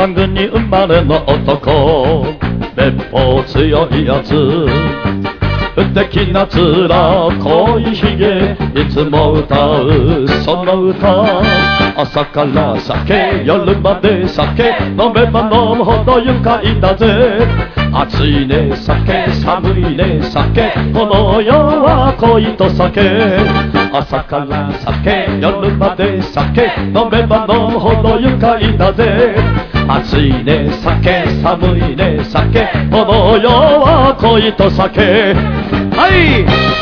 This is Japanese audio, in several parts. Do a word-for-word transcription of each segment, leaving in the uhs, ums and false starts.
三軍に生まれの男、めっぽう強いやつ、不敵な面濃いひげ、いつも歌うその歌。朝から酒、夜まで酒、飲めば飲むほど愉快だぜ。暑いね酒、寒いね酒、この世は恋と酒。朝から酒、夜まで酒、飲めば飲むほど愉快だぜ。暑いね酒、寒いね酒、この世は恋と酒。はい、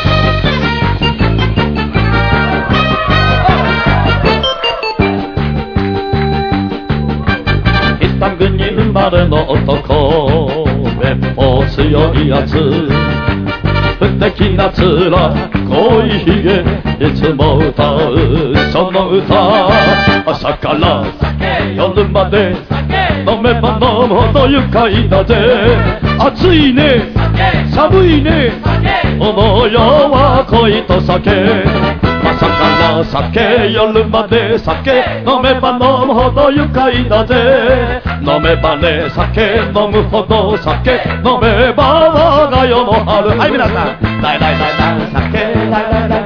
北国に生まれの男、めっぽう強いやつ、不敵な面濃いひげ、いつも歌うその歌。朝から酒、夜まで飲めば飲むほど愉快だぜ。暑いね寒いね、この世は恋と酒。朝から酒、夜まで酒、飲めば飲むほど愉快だぜ。飲めばね酒、飲むほど酒、飲めば我が世の春。はい皆さん、ライライライライ酒、ライライライ